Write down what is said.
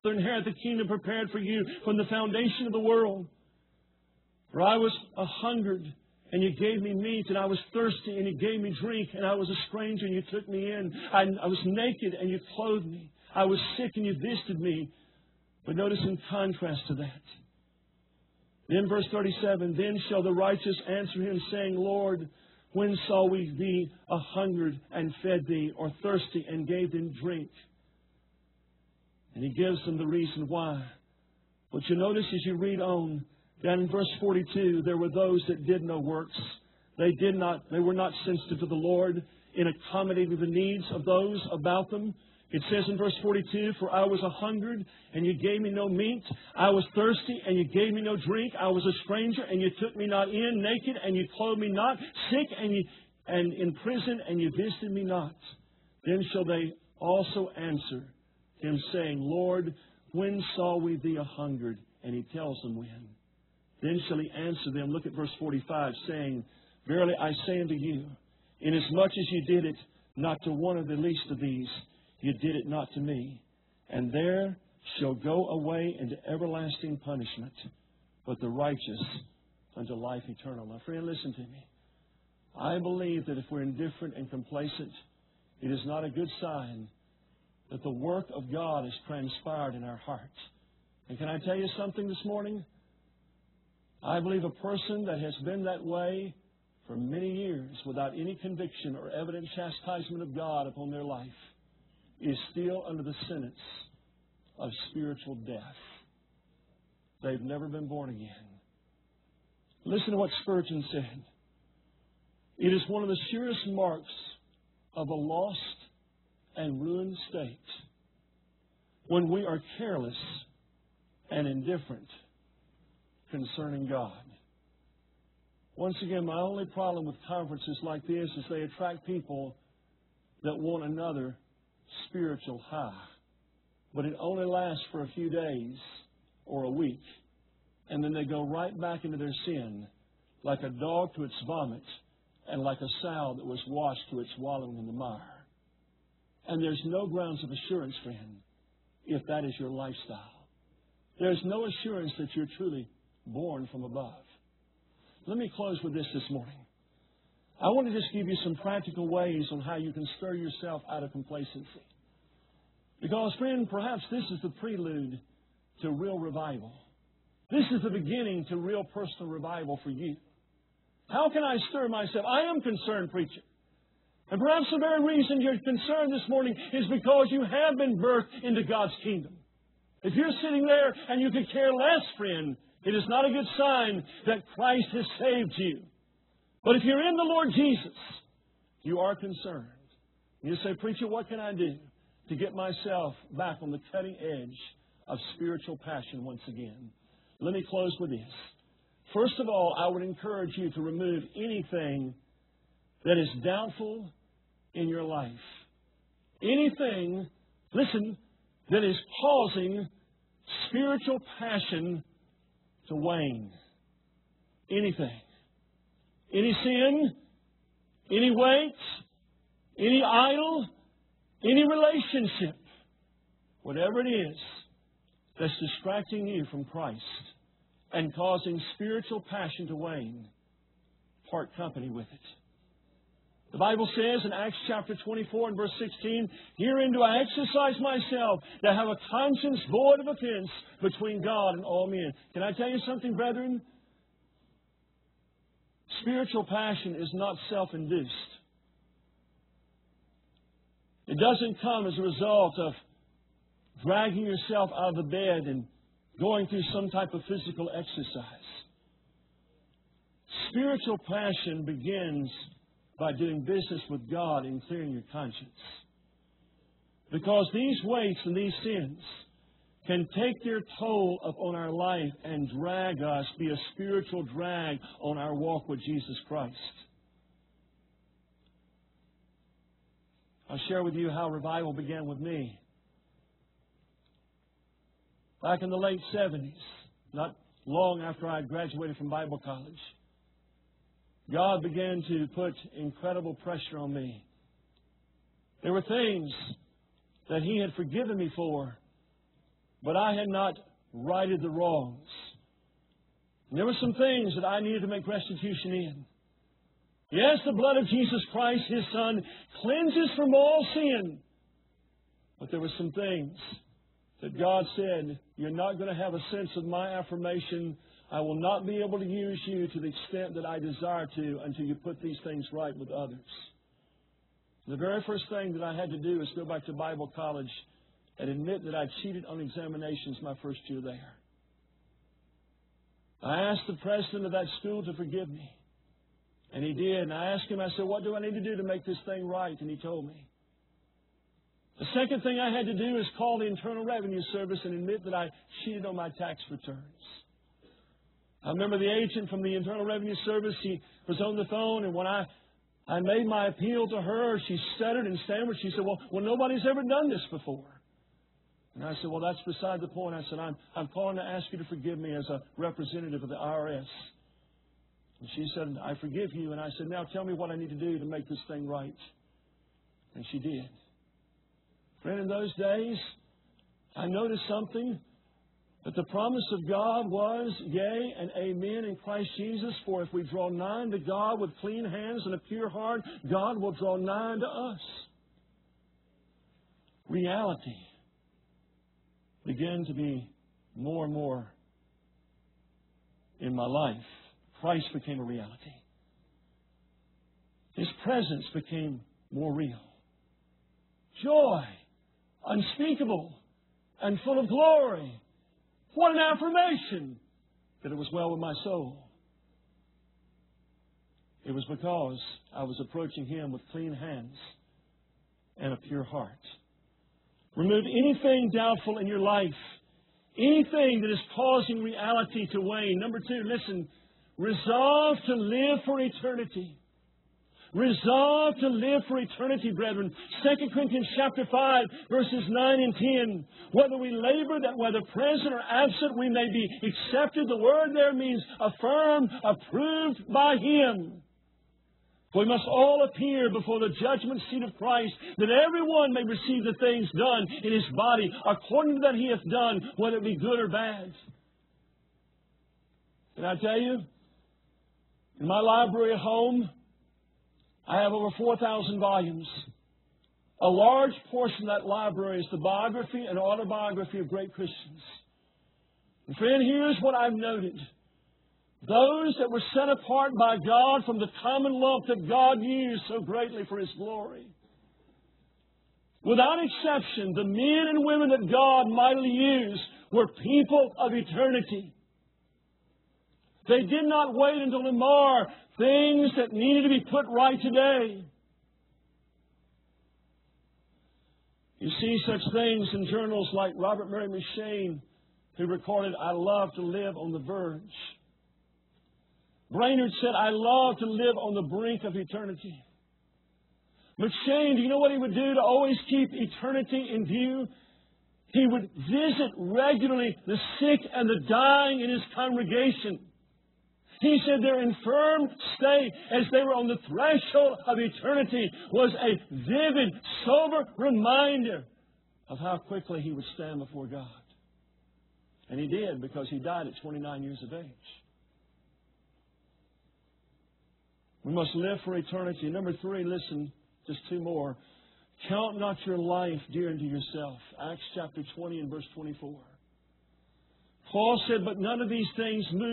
inherit the kingdom prepared for you from the foundation of the world. For I was hungered, and you gave me meat, and I was thirsty, and you gave me drink, and I was a stranger, and you took me in. I was naked, and you clothed me. I was sick, and you visited me. But notice in contrast to that. Then verse 37, then shall the righteous answer him, saying, Lord, when saw we thee hungered and fed thee, or thirsty and gave them drink? And He gives them the reason why. But you notice as you read on, down in verse 42, there were those that did no works. They were not sensitive to the Lord in accommodating the needs of those about them. It says in verse 42, for I was hungered, and you gave me no meat. I was thirsty, and you gave me no drink. I was a stranger, and you took me not in. Naked, and you clothed me not. Sick, and in prison, and you visited me not. Then shall they also answer Him, saying, Lord, when saw we thee hungered? And He tells them when. Then shall He answer them, look at verse 45, saying, verily I say unto you, inasmuch as you did it not to one of the least of these, you did it not to me. And there shall go away into everlasting punishment, but the righteous unto life eternal. Now, friend, listen to me. I believe that if we're indifferent and complacent, it is not a good sign that the work of God has transpired in our hearts. And can I tell you something this morning? I believe a person that has been that way for many years without any conviction or evident chastisement of God upon their life is still under the sentence of spiritual death. They've never been born again. Listen to what Spurgeon said. It is one of the surest marks of a lost and ruined state when we are careless and indifferent concerning God. Once again, my only problem with conferences like this is they attract people that want another spiritual high. But it only lasts for a few days or a week. And then they go right back into their sin like a dog to its vomit and like a sow that was washed to its wallowing in the mire. And there's no grounds of assurance, friend, if that is your lifestyle. There's no assurance that you're truly born from above. Let me close with this morning. I want to just give you some practical ways on how you can stir yourself out of complacency. Because, friend, perhaps this is the prelude to real revival. This is the beginning to real personal revival for you. How can I stir myself? I am concerned, preacher. And perhaps the very reason you're concerned this morning is because you have been birthed into God's kingdom. If you're sitting there and you could care less, friend, it is not a good sign that Christ has saved you. But if you're in the Lord Jesus, you are concerned. You say, preacher, what can I do to get myself back on the cutting edge of spiritual passion once again? Let me close with this. First of all, I would encourage you to remove anything that is doubtful in your life. Anything, listen, that is causing spiritual passion to wane. Anything. Any sin, any weight, any idol, any relationship, whatever it is that's distracting you from Christ and causing spiritual passion to wane, part company with it. The Bible says in Acts chapter 24 and verse 16, herein do I exercise myself to have a conscience void of offense between God and all men. Can I tell you something, brethren? Spiritual passion is not self-induced. It doesn't come as a result of dragging yourself out of the bed and going through some type of physical exercise. Spiritual passion begins by doing business with God and clearing your conscience. Because these weights and these sins can take their toll upon our life and drag us, be a spiritual drag on our walk with Jesus Christ. I'll share with you how revival began with me. Back in the late 70s, not long after I graduated from Bible college, God began to put incredible pressure on me. There were things that He had forgiven me for but I had not righted the wrongs. And there were some things that I needed to make restitution in. Yes, the blood of Jesus Christ, His Son, cleanses from all sin. But there were some things that God said, you're not going to have a sense of my affirmation. I will not be able to use you to the extent that I desire to until you put these things right with others. The very first thing that I had to do is go back to Bible college and admit that I cheated on examinations my first year there. I asked the president of that school to forgive me. And he did. And I asked him, I said, what do I need to do to make this thing right? And he told me. The second thing I had to do is call the Internal Revenue Service and admit that I cheated on my tax returns. I remember the agent from the Internal Revenue Service, he was on the phone, and when I made my appeal to her, she stuttered and stammered. She said, well, nobody's ever done this before. And I said, well, that's beside the point. I said, I'm calling to ask you to forgive me as a representative of the IRS. And she said, I forgive you. And I said, now tell me what I need to do to make this thing right. And she did. Friend, in those days, I noticed something, that the promise of God was, yea and amen in Christ Jesus, for if we draw nigh to God with clean hands and a pure heart, God will draw nigh to us. Reality began to be more and more in my life. Christ became a reality. His presence became more real. Joy, unspeakable, and full of glory. What an affirmation that it was well with my soul. It was because I was approaching Him with clean hands and a pure heart. Remove anything doubtful in your life. Anything that is causing reality to wane. Number 2, listen. Resolve to live for eternity. Resolve to live for eternity, brethren. 2 Corinthians chapter 5, verses 9 and 10. Whether we labor that whether present or absent we may be accepted. The word there means affirmed, approved by Him. For we must all appear before the judgment seat of Christ, that everyone may receive the things done in his body according to that he hath done, whether it be good or bad. Can I tell you? In my library at home, I have over 4,000 volumes. A large portion of that library is the biography and autobiography of great Christians. And friend, here's what I've noted. Those that were set apart by God from the common lump that God used so greatly for His glory. Without exception, the men and women that God mightily used were people of eternity. They did not wait until to mar things that needed to be put right today. You see such things in journals like Robert Murray M'Cheyne, who recorded, I love to live on the verge. Brainerd said, I love to live on the brink of eternity. M'Cheyne, do you know what he would do to always keep eternity in view? He would visit regularly the sick and the dying in his congregation. He said their infirm state as they were on the threshold of eternity was a vivid, sober reminder of how quickly he would stand before God. And he did, because he died at 29 years of age. We must live for eternity. Number 3, listen, just 2 more. Count not your life dear unto yourself. Acts chapter 20 and verse 24. Paul said, but none of these things move